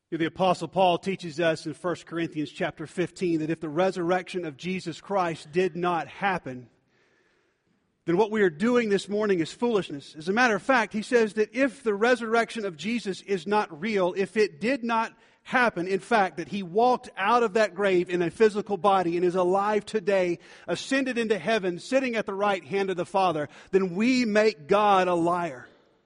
The Apostle Paul teaches us in 1 Corinthians chapter 15 that if the resurrection of Jesus Christ did not happen, then what we are doing this morning is foolishness. As a matter of fact, he says that if the resurrection of Jesus is not real, if it did not happen, in fact, that He walked out of that grave in a physical body and is alive today, ascended into heaven, sitting at the right hand of the Father, then we make God a liar.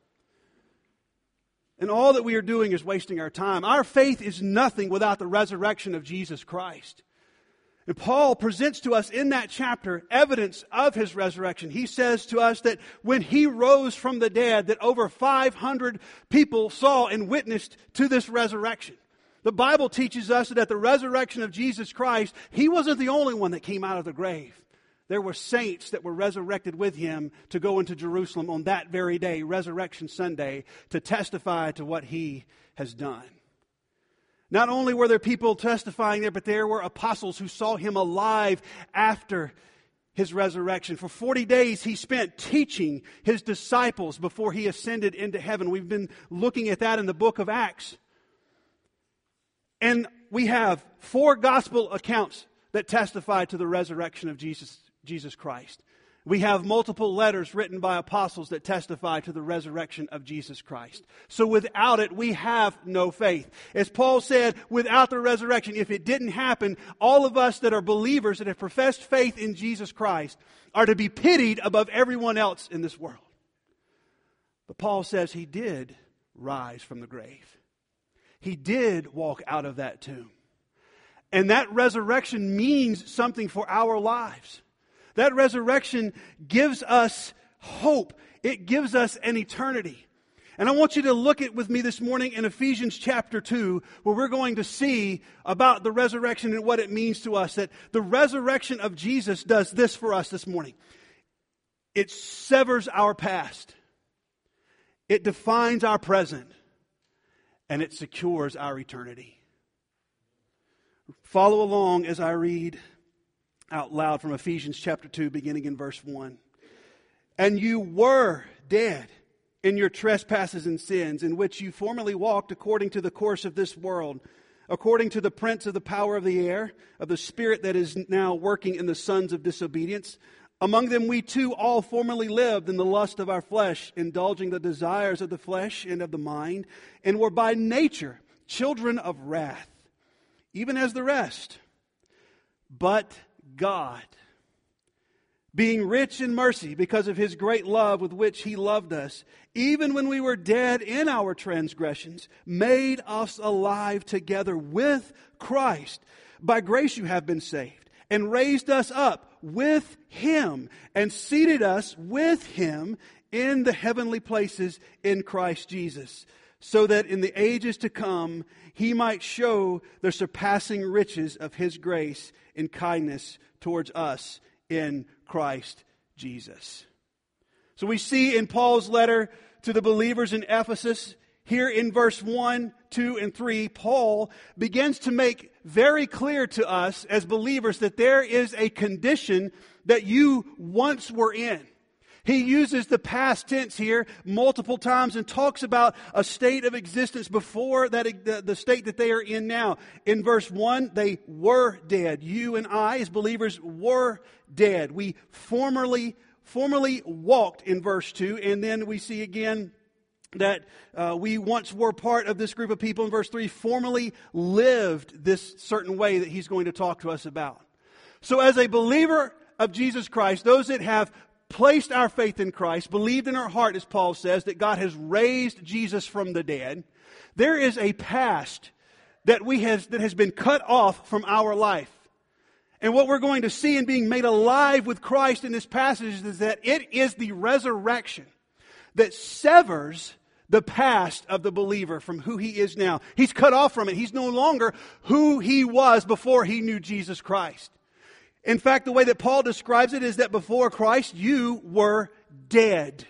And all that we are doing is wasting our time. Our faith is nothing without the resurrection of Jesus Christ. And Paul presents to us in that chapter evidence of His resurrection. He says to us that when He rose from the dead, that over 500 people saw and witnessed to this resurrection. The Bible teaches us that at the resurrection of Jesus Christ, He wasn't the only one that came out of the grave. There were saints that were resurrected with Him to go into Jerusalem on that very day, Resurrection Sunday, to testify to what He has done. Not only were there people testifying there, but there were apostles who saw Him alive after His resurrection. For 40 days He spent teaching His disciples before He ascended into heaven. We've been looking at that in the book of Acts. And we have 4 gospel accounts that testify to the resurrection of Jesus Christ. We have multiple letters written by apostles that testify to the resurrection of Jesus Christ. So without it, we have no faith. As Paul said, without the resurrection, if it didn't happen, all of us that are believers that have professed faith in Jesus Christ are to be pitied above everyone else in this world. But Paul says He did rise from the grave. He did walk out of that tomb. And that resurrection means something for our lives. That resurrection gives us hope. It gives us an eternity. And I want you to look at with me this morning in Ephesians chapter 2, where we're going to see about the resurrection and what it means to us. That the resurrection of Jesus does this for us this morning. It severs our past. It defines our present. And it secures our eternity. Follow along as I read out loud from Ephesians chapter 2, beginning in verse 1. And you were dead in your trespasses and sins, in which you formerly walked according to the course of this world, according to the prince of the power of the air, of the spirit that is now working in the sons of disobedience. Among them we too all formerly lived in the lust of our flesh, indulging the desires of the flesh and of the mind, and were by nature children of wrath, even as the rest. But God, being rich in mercy because of His great love with which He loved us, even when we were dead in our transgressions, made us alive together with Christ. By grace you have been saved, and raised us up with Him, and seated us with Him in the heavenly places in Christ Jesus, so that in the ages to come He might show the surpassing riches of His grace and kindness towards us in Christ Jesus. So we see in Paul's letter to the believers in Ephesus, here in verse 1, 2, and 3, Paul begins to make very clear to us as believers that there is a condition that you once were in. He uses the past tense here multiple times and talks about a state of existence before that the state that they are in now. In verse 1, they were dead. You and I, as believers, were dead. We formerly walked in verse 2, and then we see again that we once were part of this group of people in verse 3, formerly lived this certain way that he's going to talk to us about. So as a believer of Jesus Christ, those that have placed our faith in Christ, believed in our heart, as Paul says, that God has raised Jesus from the dead, there is a past that has been cut off from our life. And what we're going to see in being made alive with Christ in this passage is that it is the resurrection that severs the past of the believer from who he is now. He's cut off from it. He's no longer who he was before he knew Jesus Christ. In fact, the way that Paul describes it is that before Christ, you were dead.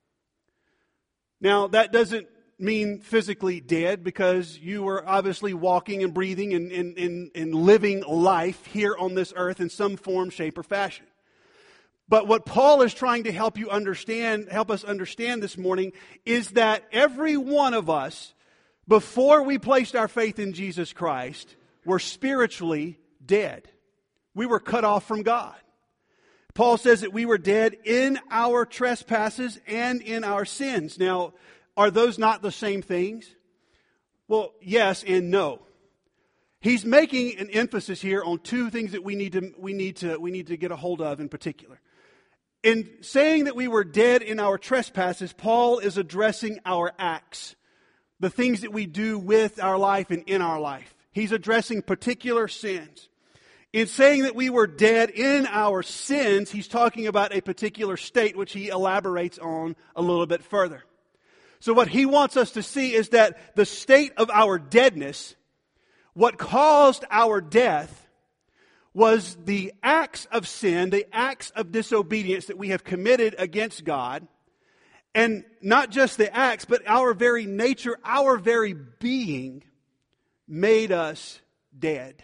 Now, that doesn't mean physically dead, because you were obviously walking and breathing and living life here on this earth in some form, shape, or fashion. But what Paul is trying to help us understand this morning, is that every one of us, before we placed our faith in Jesus Christ, were spiritually dead. We were cut off from God. Paul says that we were dead in our trespasses and in our sins. Now, are those not the same things? Well, yes and no. He's making an emphasis here on two things that we need to get a hold of in particular. In saying that we were dead in our trespasses, Paul is addressing our acts, the things that we do with our life and in our life. He's addressing particular sins. In saying that we were dead in our sins, he's talking about a particular state which he elaborates on a little bit further. So what he wants us to see is that the state of our deadness, what caused our death, was the acts of sin, the acts of disobedience that we have committed against God. And not just the acts, but our very nature, our very being made us dead.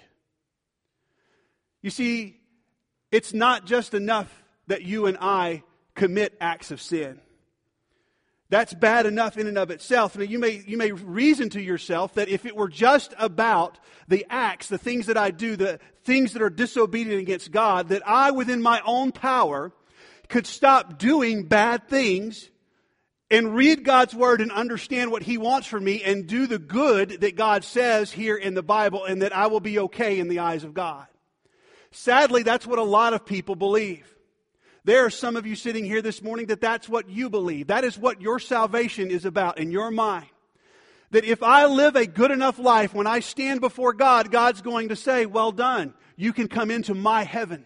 You see, it's not just enough that you and I commit acts of sin. That's bad enough in and of itself. Now, you may reason to yourself that if it were just about the acts, the things that I do, the things that are disobedient against God, that I, within my own power, could stop doing bad things and read God's Word and understand what He wants from me and do the good that God says here in the Bible, and that I will be okay in the eyes of God. Sadly, that's what a lot of people believe. There are some of you sitting here this morning that's what you believe. That is what your salvation is about in your mind. That if I live a good enough life, when I stand before God, God's going to say, well done, you can come into my heaven.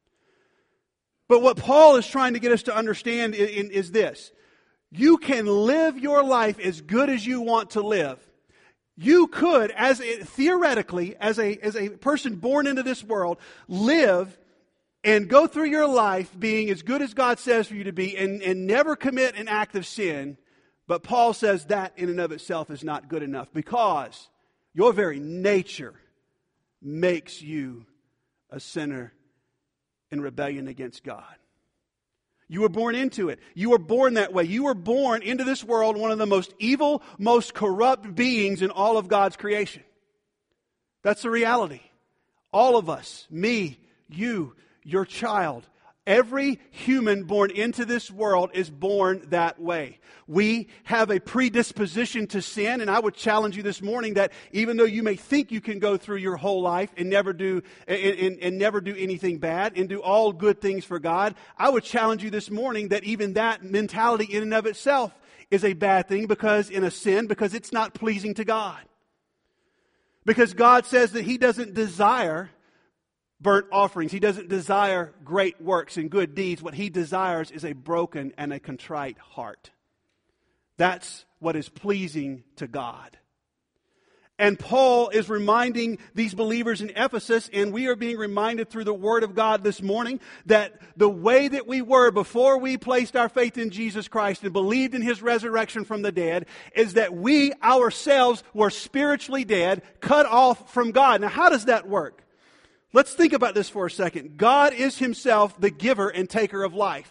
But what Paul is trying to get us to understand is this. You can live your life as good as you want to live. You could, theoretically, as a person born into this world, live and go through your life being as good as God says for you to be and never commit an act of sin. But Paul says that in and of itself is not good enough, because your very nature makes you a sinner in rebellion against God. You were born into it. You were born that way. You were born into this world one of the most evil, most corrupt beings in all of God's creation. That's the reality. All of us, me, you, your child, every human born into this world is born that way. We have a predisposition to sin, and I would challenge you this morning that even though you may think you can go through your whole life and never do anything bad and do all good things for God, I would challenge you this morning that even that mentality in and of itself is a bad thing, because it's not pleasing to God. Because God says that He doesn't desire burnt offerings. He doesn't desire great works and good deeds. What He desires is a broken and a contrite heart. That's what is pleasing to God. And Paul is reminding these believers in Ephesus, and we are being reminded through the Word of God this morning, that the way that we were before we placed our faith in Jesus Christ and believed in His resurrection from the dead is that we ourselves were spiritually dead, cut off from God. Now, how does that work? Let's think about this for a second. God is Himself the giver and taker of life.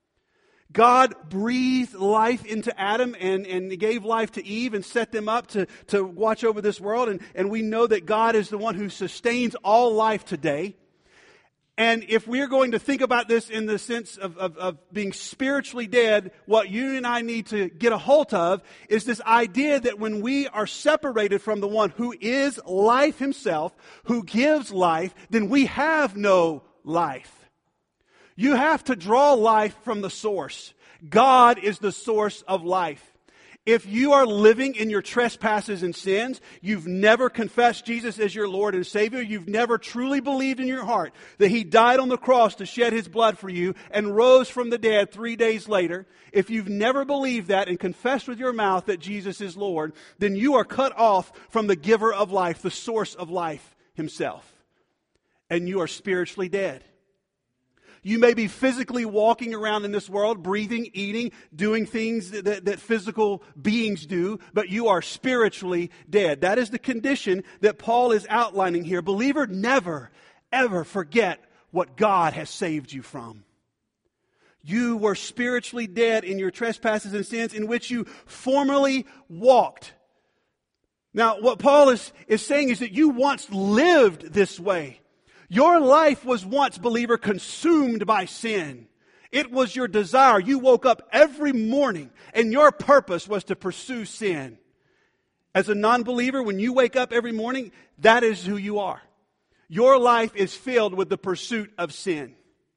God breathed life into Adam and gave life to Eve and set them up to watch over this world. And we know that God is the one who sustains all life today. And if we're going to think about this in the sense of being spiritually dead, what you and I need to get a hold of is this idea that when we are separated from the one who is life Himself, who gives life, then we have no life. You have to draw life from the source. God is the source of life. If you are living in your trespasses and sins, you've never confessed Jesus as your Lord and Savior, you've never truly believed in your heart that He died on the cross to shed His blood for you and rose from the dead 3 days later, if you've never believed that and confessed with your mouth that Jesus is Lord, then you are cut off from the giver of life, the source of life Himself. And you are spiritually dead. You may be physically walking around in this world, breathing, eating, doing things that physical beings do, but you are spiritually dead. That is the condition that Paul is outlining here. Believer, never, ever forget what God has saved you from. You were spiritually dead in your trespasses and sins in which you formerly walked. Now, what Paul is saying is that you once lived this way. Your life was once, believer, consumed by sin. It was your desire. You woke up every morning and your purpose was to pursue sin. As a non-believer, when you wake up every morning, that is who you are. Your life is filled with the pursuit of sin.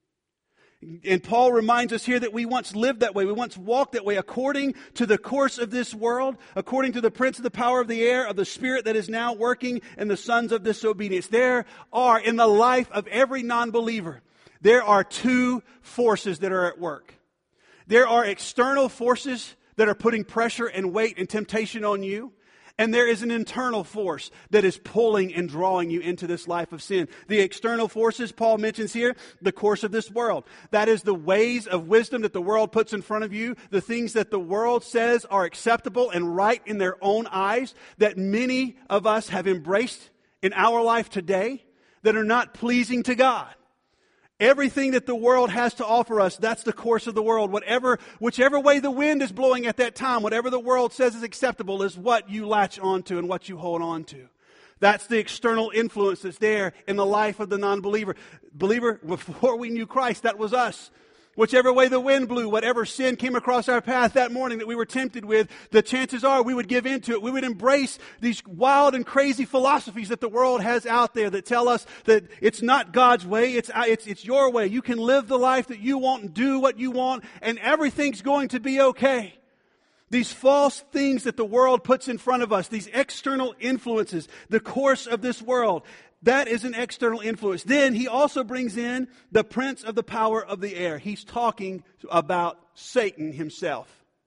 And Paul reminds us here that we once lived that way. We once walked that way according to the course of this world, according to the prince of the power of the air, of the spirit that is now working in the sons of disobedience. There are, in the life of every non-believer, there are two forces that are at work. There are external forces that are putting pressure and weight and temptation on you. And there is an internal force that is pulling and drawing you into this life of sin. The external forces, Paul mentions here, the course of this world. That is the ways of wisdom that the world puts in front of you, the things that the world says are acceptable and right in their own eyes, that many of us have embraced in our life today, that are not pleasing to God. Everything that the world has to offer us, that's the course of the world. Whichever way the wind is blowing at that time, whatever the world says is acceptable is what you latch onto and what you hold on to. That's the external influence that's there in the life of the non-believer. Believer, before we knew Christ, that was us. Whichever way the wind blew, whatever sin came across our path that morning that we were tempted with, the chances are we would give into it. We would embrace these wild and crazy philosophies that the world has out there that tell us that it's not God's way, it's your way. You can live the life that you want and do what you want, and everything's going to be okay. These false things that the world puts in front of us, these external influences, the course of this world, that is an external influence. Then he also brings in the prince of the power of the air. He's talking about Satan himself.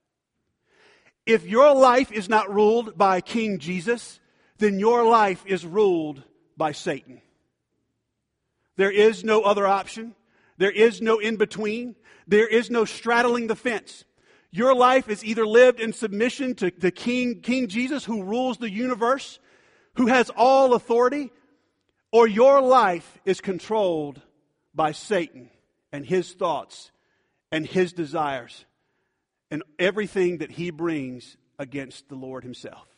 If your life is not ruled by King Jesus, then your life is ruled by Satan. There is no other option. There is no in-between. There is no straddling the fence. Your life is either lived in submission to the King Jesus, who rules the universe, who has all authority, or your life is controlled by Satan and his thoughts and his desires and everything that he brings against the Lord himself.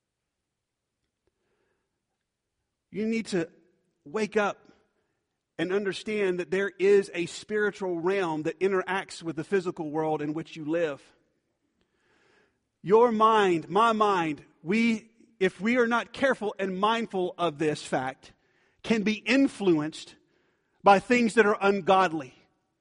You need to wake up and understand that there is a spiritual realm that interacts with the physical world in which you live. Your mind, my mind, if we are not careful and mindful of this fact, can be influenced by things that are ungodly,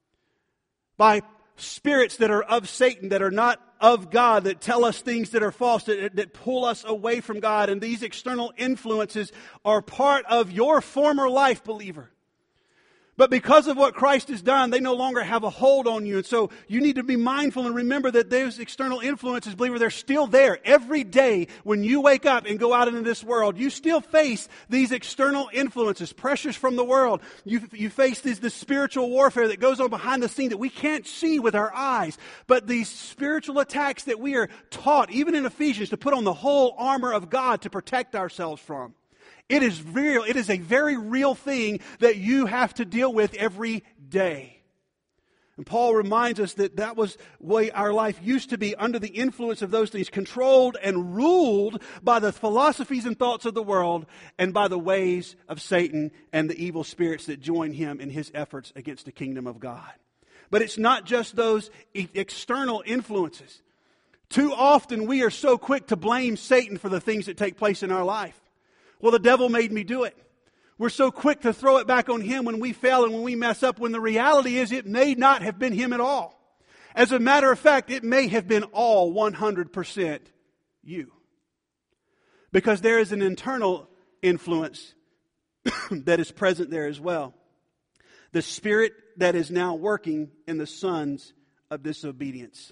by spirits that are of Satan, that are not of God, that tell us things that are false, that pull us away from God. And these external influences are part of your former life, believer. But because of what Christ has done, they no longer have a hold on you. And so you need to be mindful and remember that those external influences, believer, they're still there. Every day when you wake up and go out into this world, you still face these external influences, pressures from the world. You face this spiritual warfare that goes on behind the scene that we can't see with our eyes. But these spiritual attacks that we are taught, even in Ephesians, to put on the whole armor of God to protect ourselves from. It is real. It is a very real thing that you have to deal with every day. And Paul reminds us that that was the way our life used to be, under the influence of those things, controlled and ruled by the philosophies and thoughts of the world and by the ways of Satan and the evil spirits that join him in his efforts against the kingdom of God. But it's not just those external influences. Too often we are so quick to blame Satan for the things that take place in our life. Well, the devil made me do it. We're so quick to throw it back on him when we fail and when we mess up, when the reality is it may not have been him at all. As a matter of fact, it may have been all 100% you. Because there is an internal influence that is present there as well. The spirit that is now working in the sons of disobedience.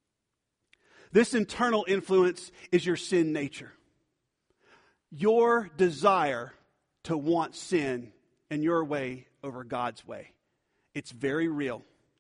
This internal influence is your sin nature. Your desire to want sin in your way over God's way. It's very real.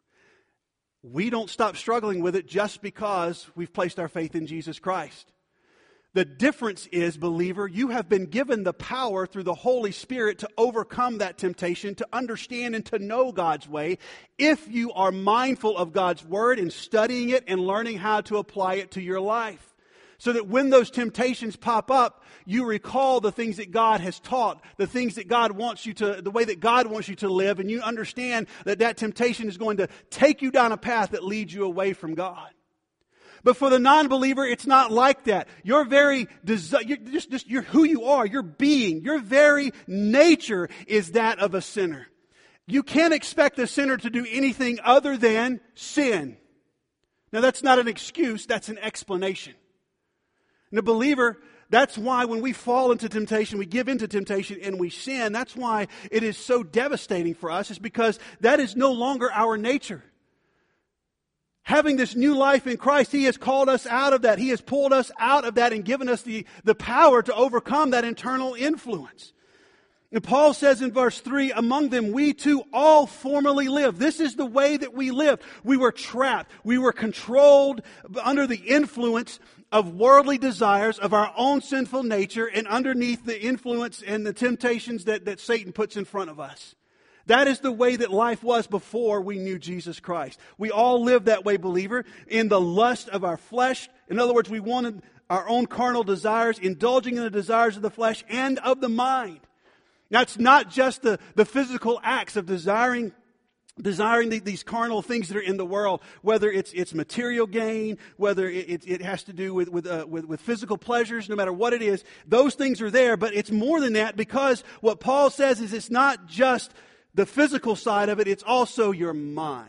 We don't stop struggling with it just because we've placed our faith in Jesus Christ. The difference is, believer, you have been given the power through the Holy Spirit to overcome that temptation, to understand and to know God's way, if you are mindful of God's Word and studying it and learning how to apply it to your life. So that when those temptations pop up, you recall the things that God has taught, the things that God wants you to, the way that God wants you to live, and you understand that that temptation is going to take you down a path that leads you away from God. But for the non-believer, it's not like that. You're who you are, your being, your very nature is that of a sinner. You can't expect a sinner to do anything other than sin. Now that's not an excuse, that's an explanation. And a believer, that's why when we fall into temptation, we give into temptation and we sin, that's why it is so devastating for us, is because that is no longer our nature. Having this new life in Christ, He has called us out of that. He has pulled us out of that and given us the power to overcome that internal influence. And Paul says in verse 3, among them we too all formerly lived. This is the way that we lived. We were trapped. We were controlled under the influence of worldly desires, of our own sinful nature, and underneath the influence and the temptations that Satan puts in front of us. That is the way that life was before we knew Jesus Christ. We all lived that way, believer, in the lust of our flesh. In other words, we wanted our own carnal desires, indulging in the desires of the flesh and of the mind. Now, it's not just the physical acts of desiring these carnal things that are in the world, whether it's material gain, whether it has to do with physical pleasures, no matter what it is. Those things are there, but it's more than that, because what Paul says is it's not just the physical side of it, it's also your mind.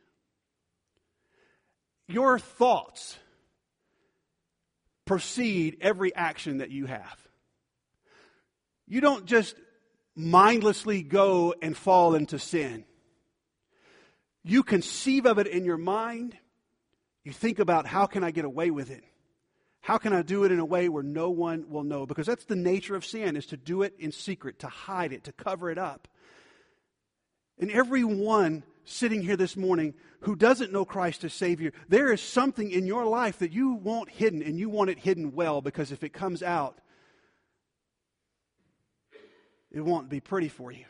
Your thoughts precede every action that you have. You don't just mindlessly go and fall into sin. You conceive of it in your mind. You think about, how can I get away with it? How can I do it in a way where no one will know? Because that's the nature of sin, is to do it in secret, to hide it, to cover it up. And everyone sitting here this morning who doesn't know Christ as Savior, there is something in your life that you want hidden, and you want it hidden well, because if it comes out, it won't be pretty for you.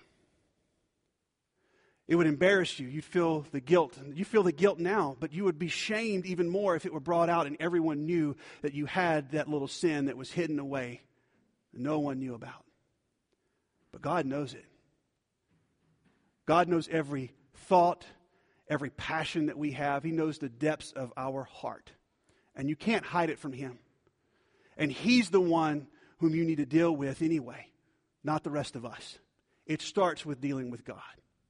It would embarrass you. You'd feel the guilt. You feel the guilt now, but you would be shamed even more if it were brought out and everyone knew that you had that little sin that was hidden away that no one knew about. But God knows it. God knows every thought, every passion that we have. He knows the depths of our heart. And you can't hide it from Him. And He's the one whom you need to deal with anyway, not the rest of us. It starts with dealing with God.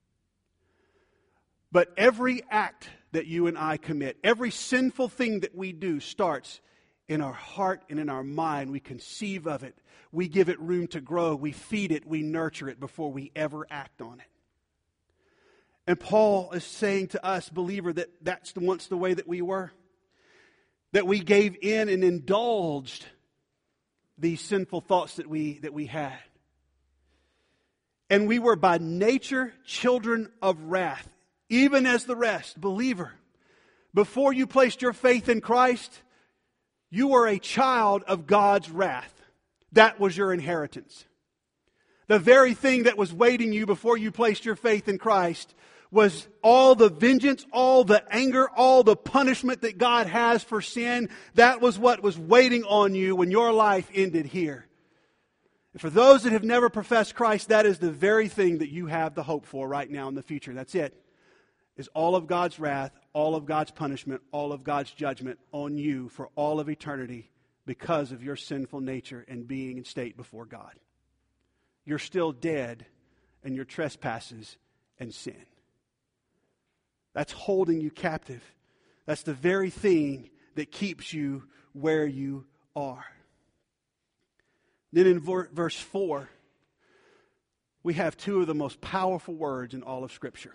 But every act that you and I commit, every sinful thing that we do, starts in our heart and in our mind. We conceive of it. We give it room to grow. We feed it. We nurture it before we ever act on it. And Paul is saying to us, believer, that that's once the way that we were. That we gave in and indulged these sinful thoughts that we had. And we were by nature children of wrath, even as the rest. Believer, before you placed your faith in Christ, you were a child of God's wrath. That was your inheritance. The very thing that was waiting you before you placed your faith in Christ was all the vengeance, all the anger, all the punishment that God has for sin. That was what was waiting on you when your life ended here. And for those that have never professed Christ, that is the very thing that you have the hope for right now in the future. That's it. Is all of God's wrath, all of God's punishment, all of God's judgment on you for all of eternity because of your sinful nature and being in state before God. You're still dead in your trespasses and sin. That's holding you captive. That's the very thing that keeps you where you are. Then in verse 4, we have two of the most powerful words in all of Scripture.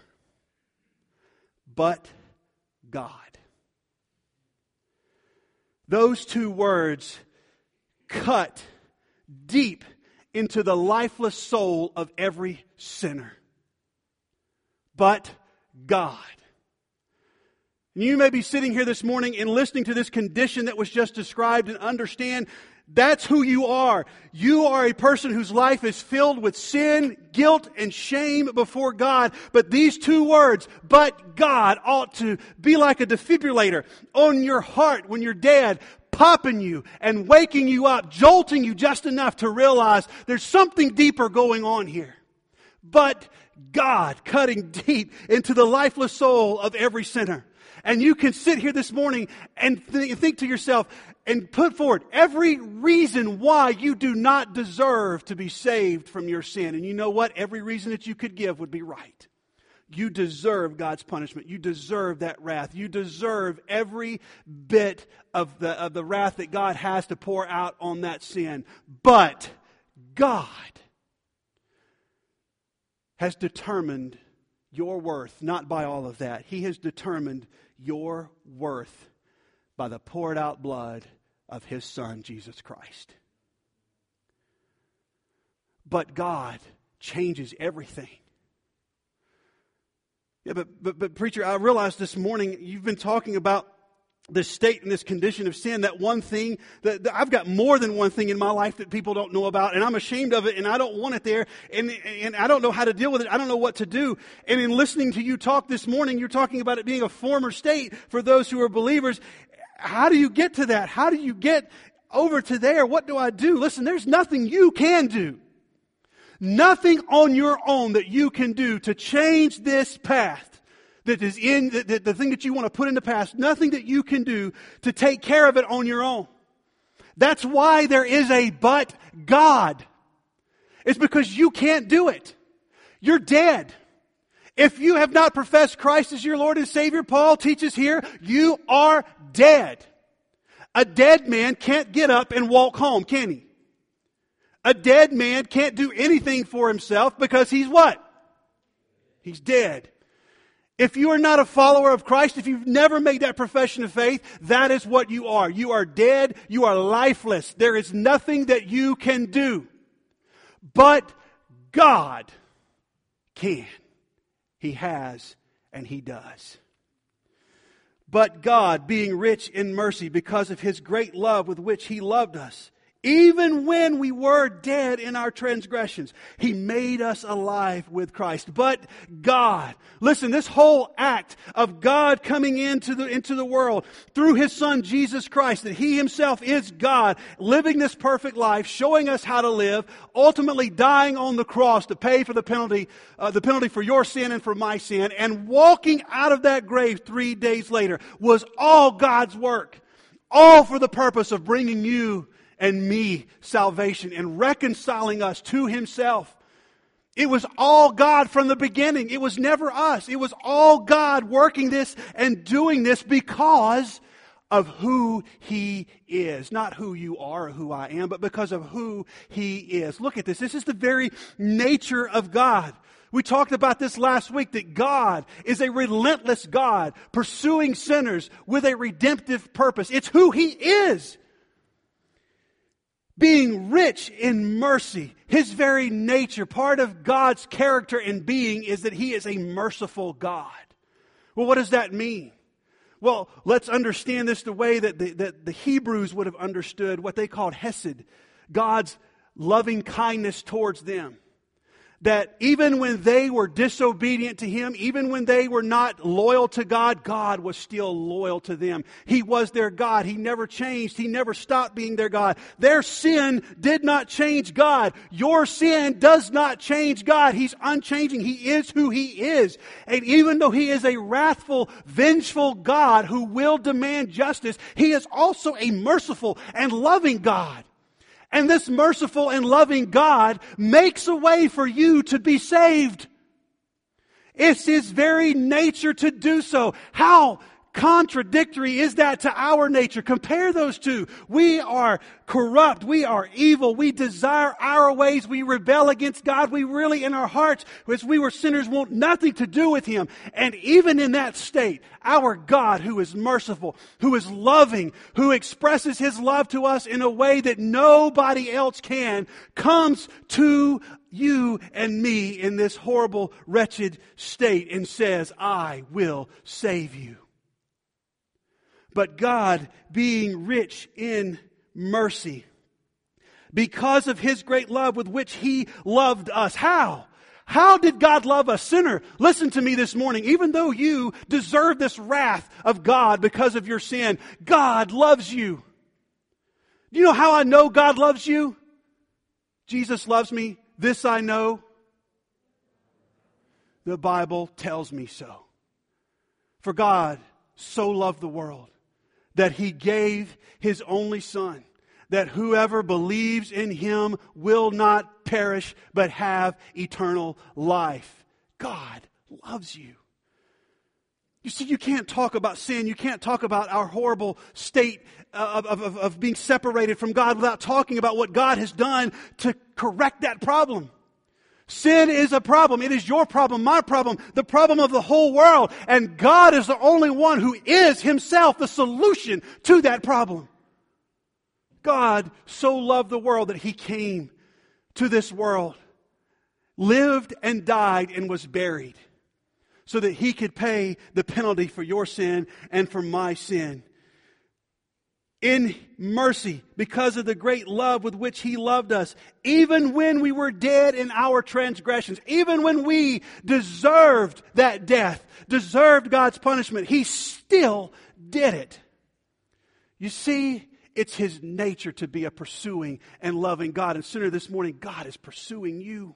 But God. Those two words cut deep into the lifeless soul of every sinner. But God. And you may be sitting here this morning and listening to this condition that was just described and understand that's who you are. You are a person whose life is filled with sin, guilt, and shame before God. But these two words, but God, ought to be like a defibrillator on your heart when you're dead, popping you and waking you up, jolting you just enough to realize there's something deeper going on here. But God cutting deep into the lifeless soul of every sinner. And you can sit here this morning and think to yourself and put forward every reason why you do not deserve to be saved from your sin. And you know what? Every reason that you could give would be right. You deserve God's punishment. You deserve that wrath. You deserve every bit of the wrath that God has to pour out on that sin. But God has determined your worth, not by all of that. He has determined your worth by the poured out blood of His Son, Jesus Christ. But God changes everything. Yeah, but preacher, I realized this morning you've been talking about this state and this condition of sin, that one thing, that I've got more than one thing in my life that people don't know about, and I'm ashamed of it, and I don't want it there, and I don't know how to deal with it. I don't know what to do. And in listening to you talk this morning, you're talking about it being a former state for those who are believers. How do you get to that? How do you get over to there? What do I do? Listen, there's nothing you can do. Nothing on your own that you can do to change this path that is in the thing that you want to put in the past. Nothing that you can do to take care of it on your own. That's why there is a but God. It's because you can't do it. You're dead. If you have not professed Christ as your Lord and Savior, Paul teaches here, you are dead. A dead man can't get up and walk home, can he? A dead man can't do anything for himself because he's what? He's dead. If you are not a follower of Christ, if you've never made that profession of faith, that is what you are. You are dead. You are lifeless. There is nothing that you can do. But God can. He has and He does. But God, being rich in mercy because of His great love with which He loved us, even when we were dead in our transgressions, He made us alive with Christ. But God, listen, this whole act of God coming into the world through His Son Jesus Christ, that He Himself is God, living this perfect life, showing us how to live, ultimately dying on the cross to pay for the penalty for your sin and for my sin, and walking out of that grave 3 days later was all God's work, all for the purpose of bringing you and me salvation and reconciling us to Himself. It was all God from the beginning. It was never us. It was all God working this and doing this because of who He is. Not who you are or who I am, but because of who He is. Look at this. This is the very nature of God. We talked about this last week, that God is a relentless God pursuing sinners with a redemptive purpose. It's who He is. Being rich in mercy, His very nature, part of God's character and being is that He is a merciful God. Well, what does that mean? Well, let's understand this the way that the Hebrews would have understood what they called hesed, God's loving kindness towards them. That even when they were disobedient to Him, even when they were not loyal to God, God was still loyal to them. He was their God. He never changed. He never stopped being their God. Their sin did not change God. Your sin does not change God. He's unchanging. He is who He is. And even though He is a wrathful, vengeful God who will demand justice, He is also a merciful and loving God. And this merciful and loving God makes a way for you to be saved. It's His very nature to do so. How contradictory is that to our nature? Compare those two. We are corrupt. We are evil. We desire our ways. We rebel against God. We really, in our hearts, as we were sinners, want nothing to do with Him. And even in that state, our God, who is merciful, who is loving, who expresses His love to us in a way that nobody else can, comes to you and me in this horrible, wretched state and says, I will save you. But God, being rich in mercy, because of His great love with which He loved us. How? How did God love us? Sinner, listen to me this morning. Even though you deserve this wrath of God because of your sin, God loves you. Do you know how I know God loves you? Jesus loves me. This I know. The Bible tells me so. For God so loved the world that He gave His only Son, that whoever believes in Him will not perish but have eternal life. God loves you. You see, you can't talk about sin. You can't talk about our horrible state of being separated from God without talking about what God has done to correct that problem. Sin is a problem. It is your problem, my problem, the problem of the whole world. And God is the only one who is Himself the solution to that problem. God so loved the world that He came to this world, lived and died and was buried, so that He could pay the penalty for your sin and for my sin. In mercy, because of the great love with which He loved us, even when we were dead in our transgressions, even when we deserved that death, deserved God's punishment, He still did it. You see, it's His nature to be a pursuing and loving God. And sooner this morning, God is pursuing you.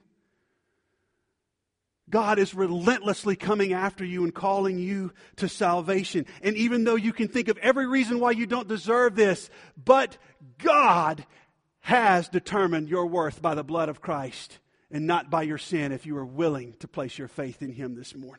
God is relentlessly coming after you and calling you to salvation. And even though you can think of every reason why you don't deserve this, but God has determined your worth by the blood of Christ and not by your sin if you are willing to place your faith in Him this morning.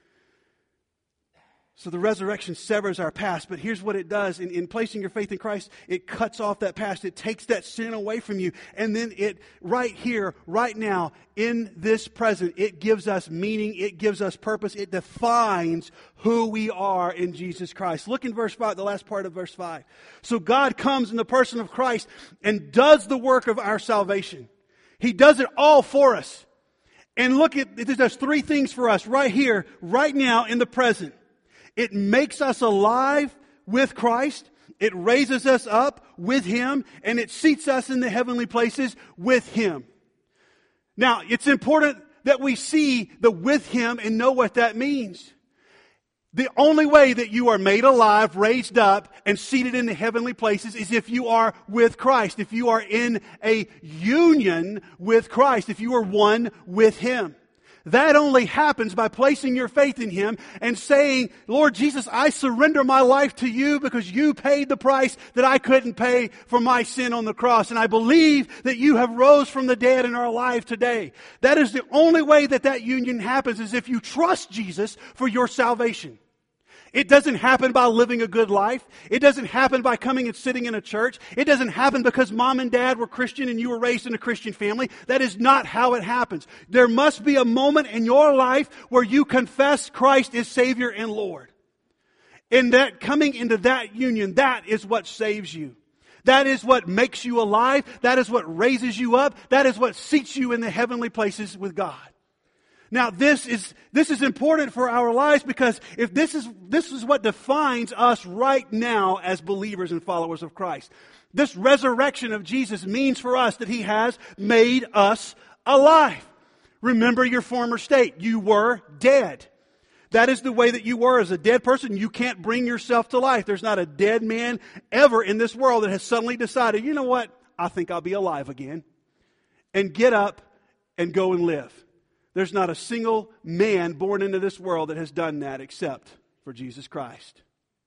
So the resurrection severs our past, but here's what it does. In placing your faith in Christ, it cuts off that past. It takes that sin away from you. And then it, right here, right now, in this present, it gives us meaning. It gives us purpose. It defines who we are in Jesus Christ. Look in verse 5, the last part of verse 5. So God comes in the person of Christ and does the work of our salvation. He does it all for us. And look, it does three things for us right here, right now, in the present. It makes us alive with Christ. It raises us up with Him. And it seats us in the heavenly places with Him. Now, it's important that we see the with Him and know what that means. The only way that you are made alive, raised up, and seated in the heavenly places is if you are with Christ. If you are in a union with Christ. If you are one with Him. That only happens by placing your faith in Him and saying, Lord Jesus, I surrender my life to You because You paid the price that I couldn't pay for my sin on the cross. And I believe that You have rose from the dead and are alive today. That is the only way that that union happens, is if you trust Jesus for your salvation. It doesn't happen by living a good life. It doesn't happen by coming and sitting in a church. It doesn't happen because mom and dad were Christian and you were raised in a Christian family. That is not how it happens. There must be a moment in your life where you confess Christ as Savior and Lord. And that coming into that union, that is what saves you. That is what makes you alive. That is what raises you up. That is what seats you in the heavenly places with God. Now, this is important for our lives, because if this is what defines us right now as believers and followers of Christ. This resurrection of Jesus means for us that He has made us alive. Remember your former state. You were dead. That is the way that you were as a dead person. You can't bring yourself to life. There's not a dead man ever in this world that has suddenly decided, you know what? I think I'll be alive again. And get up and go and live. There's not a single man born into this world that has done that except for Jesus Christ.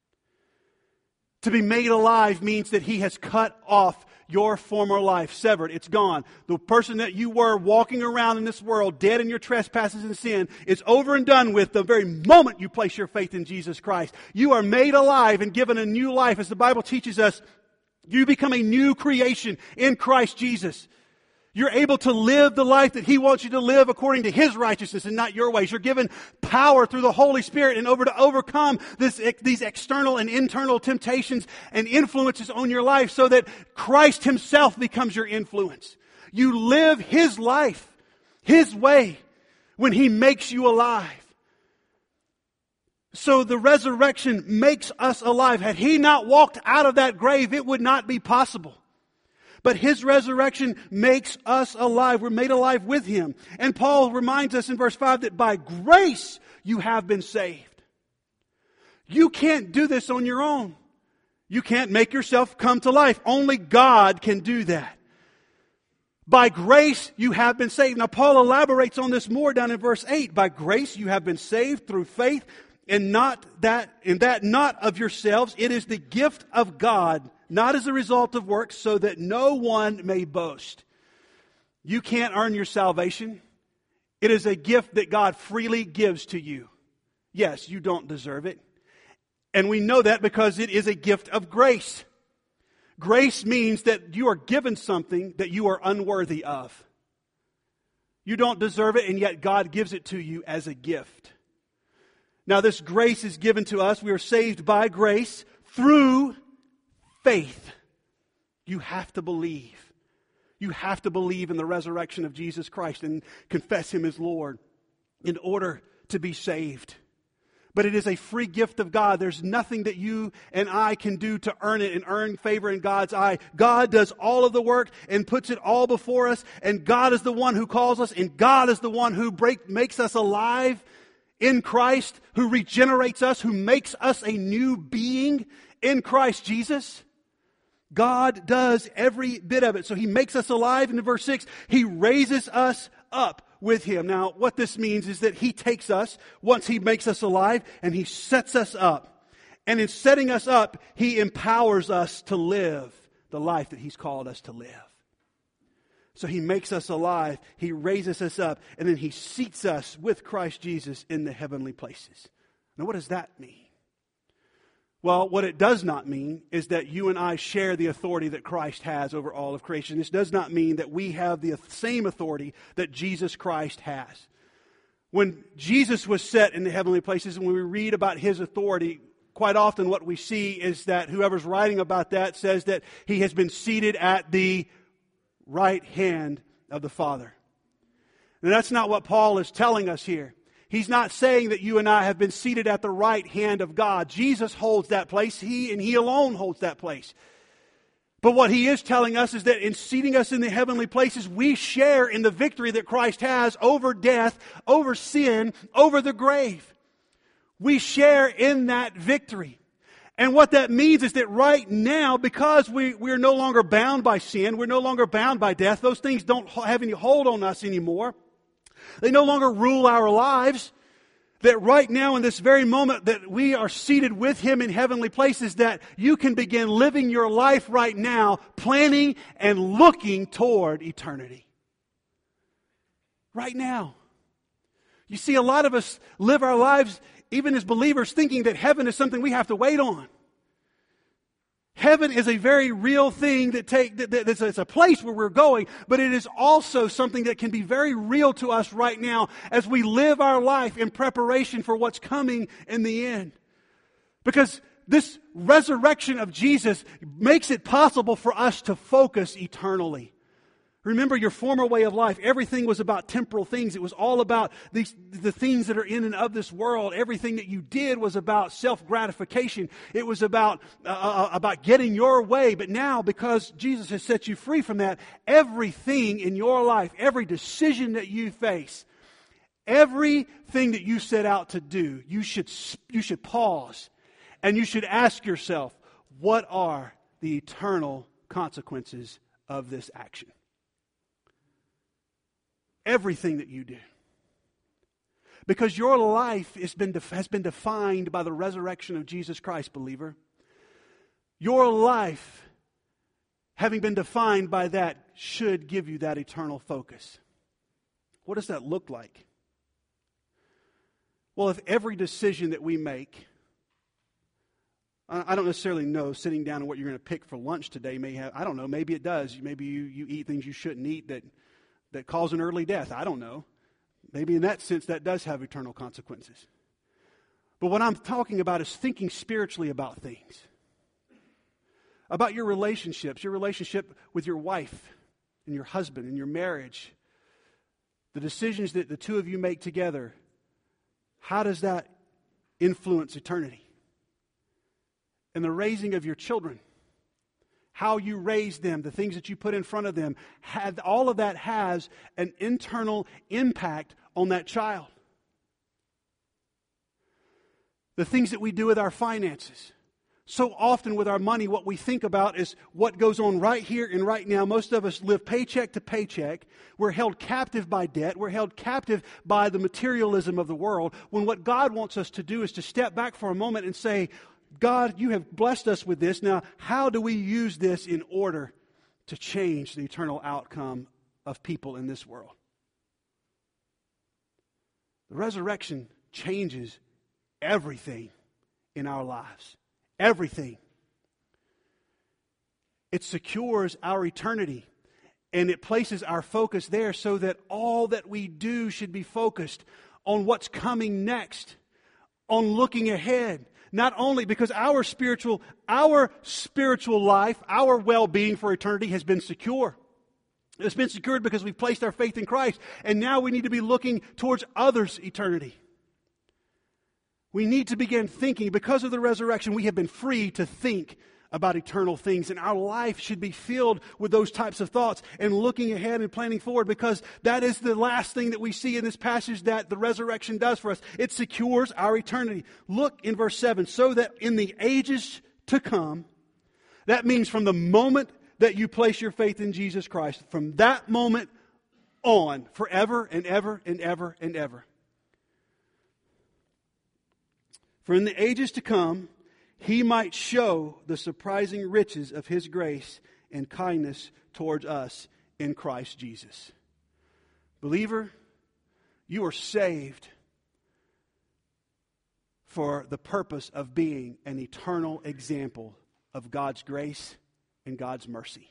To be made alive means that He has cut off your former life, severed. It's gone. The person that you were walking around in this world, dead in your trespasses and sin, is over and done with the very moment you place your faith in Jesus Christ. You are made alive and given a new life. As the Bible teaches us, you become a new creation in Christ Jesus. You're able to live the life that He wants you to live according to His righteousness and not your ways. You're given power through the Holy Spirit and to overcome these external and internal temptations and influences on your life, so that Christ Himself becomes your influence. You live His life, His way, when He makes you alive. So the resurrection makes us alive. Had He not walked out of that grave, it would not be possible. But His resurrection makes us alive. We're made alive with Him. And Paul reminds us in verse 5 that by grace you have been saved. You can't do this on your own. You can't make yourself come to life. Only God can do that. By grace you have been saved. Now Paul elaborates on this more down in verse 8. By grace you have been saved through faith, and that not of yourselves. It is the gift of God, not as a result of works, so that no one may boast. You can't earn your salvation. It is a gift that God freely gives to you. Yes, you don't deserve it. And we know that because it is a gift of grace. Grace means that you are given something that you are unworthy of. You don't deserve it, and yet God gives it to you as a gift. Now, this grace is given to us. We are saved by grace through faith. You have to believe. You have to believe in the resurrection of Jesus Christ and confess Him as Lord in order to be saved. But it is a free gift of God. There's nothing that you and I can do to earn it and earn favor in God's eye. God does all of the work and puts it all before us. And God is the one who calls us. And God is the one who makes us alive in Christ, who regenerates us, who makes us a new being in Christ Jesus. God does every bit of it. So He makes us alive. And in verse 6, He raises us up with Him. Now, what this means is that He takes us, once He makes us alive, and He sets us up. And in setting us up, He empowers us to live the life that He's called us to live. So He makes us alive, He raises us up, and then He seats us with Christ Jesus in the heavenly places. Now, what does that mean? Well, what it does not mean is that you and I share the authority that Christ has over all of creation. This does not mean that we have the same authority that Jesus Christ has. When Jesus was set in the heavenly places, and when we read about His authority, quite often what we see is that whoever's writing about that says that He has been seated at the right hand of the Father. And that's not what Paul is telling us here. He's not saying that you and I have been seated at the right hand of God. Jesus holds that place. He and He alone holds that place. But what He is telling us is that in seating us in the heavenly places, we share in the victory that Christ has over death, over sin, over the grave. We share in that victory. And what that means is that right now, because we're no longer bound by sin, we're no longer bound by death, those things don't have any hold on us anymore. They no longer rule our lives. That right now in this very moment that we are seated with Him in heavenly places, that you can begin living your life right now, planning and looking toward eternity. Right now. You see, a lot of us live our lives, even as believers, thinking that heaven is something we have to wait on. Heaven is a very real thing it's a place where we're going, but it is also something that can be very real to us right now as we live our life in preparation for what's coming in the end. Because this resurrection of Jesus makes it possible for us to focus eternally. Remember your former way of life. Everything was about temporal things. It was all about the things that are in and of this world. Everything that you did was about self-gratification. It was about getting your way. But now, because Jesus has set you free from that, everything in your life, every decision that you face, everything that you set out to do, you should pause and you should ask yourself, what are the eternal consequences of this action? Everything that you do. Because your life has been defined by the resurrection of Jesus Christ, believer. Your life, having been defined by that, should give you that eternal focus. What does that look like? Well, if every decision that we make, I don't necessarily know sitting down and what you're going to pick for lunch today may have, I don't know, maybe it does. Maybe you eat things you shouldn't eat that cause an early death. I don't know. Maybe in that sense that does have eternal consequences. But what I'm talking about is thinking spiritually about things. About your relationships, your relationship with your wife and your husband and your marriage. The decisions that the two of you make together, how does that influence eternity? And the raising of your children. How you raise them, the things that you put in front of them, all of that has an internal impact on that child. The things that we do with our finances, So often with our money, what we think about is what goes on right here and right now. Most of us live paycheck to paycheck. We're held captive by debt. We're held captive by the materialism of the world. When what God wants us to do is to step back for a moment and say, God, you have blessed us with this. Now, how do we use this in order to change the eternal outcome of people in this world? The resurrection changes everything in our lives. Everything. It secures our eternity, and it places our focus there so that all that we do should be focused on what's coming next, on looking ahead. Not only because our spiritual life, our well-being for eternity has been secure. It's been secured because we've placed our faith in Christ, and now we need to be looking towards others' eternity. We need to begin thinking. Because of the resurrection, we have been free to think about eternal things. And our life should be filled with those types of thoughts and looking ahead and planning forward, because that is the last thing that we see in this passage that the resurrection does for us. It secures our eternity. Look in verse 7. So that in the ages to come, that means from the moment that you place your faith in Jesus Christ, from that moment on, forever and ever and ever and ever. For in the ages to come, He might show the surprising riches of His grace and kindness towards us in Christ Jesus. Believer, you are saved for the purpose of being an eternal example of God's grace and God's mercy.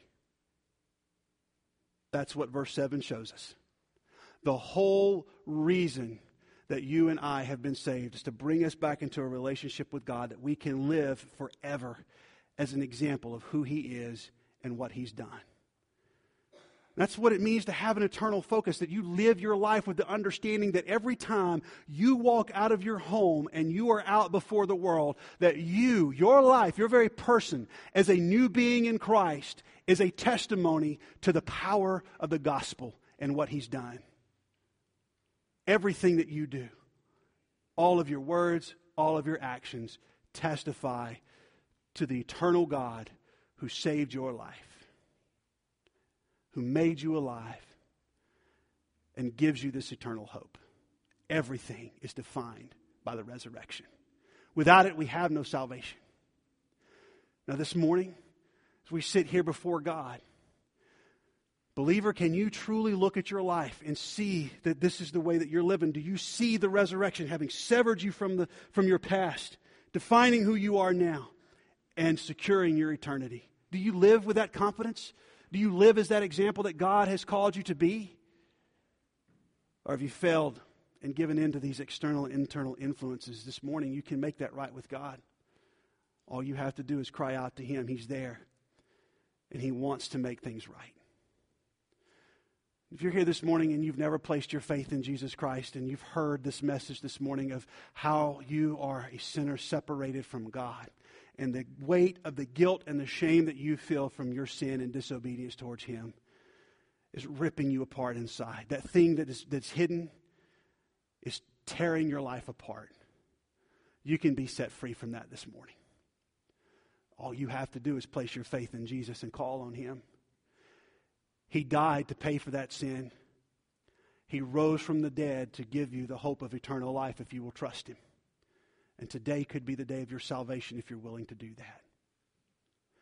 That's what verse 7 shows us. The whole reason that you and I have been saved is to bring us back into a relationship with God, that we can live forever as an example of who He is and what He's done. That's what it means to have an eternal focus, that you live your life with the understanding that every time you walk out of your home and you are out before the world, that you, your life, your very person, as a new being in Christ, is a testimony to the power of the gospel and what He's done. Everything that you do, all of your words, all of your actions, testify to the eternal God who saved your life, who made you alive, and gives you this eternal hope. Everything is defined by the resurrection. Without it, we have no salvation. Now this morning, as we sit here before God, believer, can you truly look at your life and see that this is the way that you're living? Do you see the resurrection having severed you from your past, defining who you are now, and securing your eternity? Do you live with that confidence? Do you live as that example that God has called you to be? Or have you failed and given in to these external and internal influences? This morning, you can make that right with God. All you have to do is cry out to Him. He's there, and He wants to make things right. If you're here this morning and you've never placed your faith in Jesus Christ, and you've heard this message this morning of how you are a sinner separated from God, and the weight of the guilt and the shame that you feel from your sin and disobedience towards Him is ripping you apart inside. That thing that's hidden is tearing your life apart. You can be set free from that this morning. All you have to do is place your faith in Jesus and call on Him. He died to pay for that sin. He rose from the dead to give you the hope of eternal life if you will trust Him. And today could be the day of your salvation if you're willing to do that.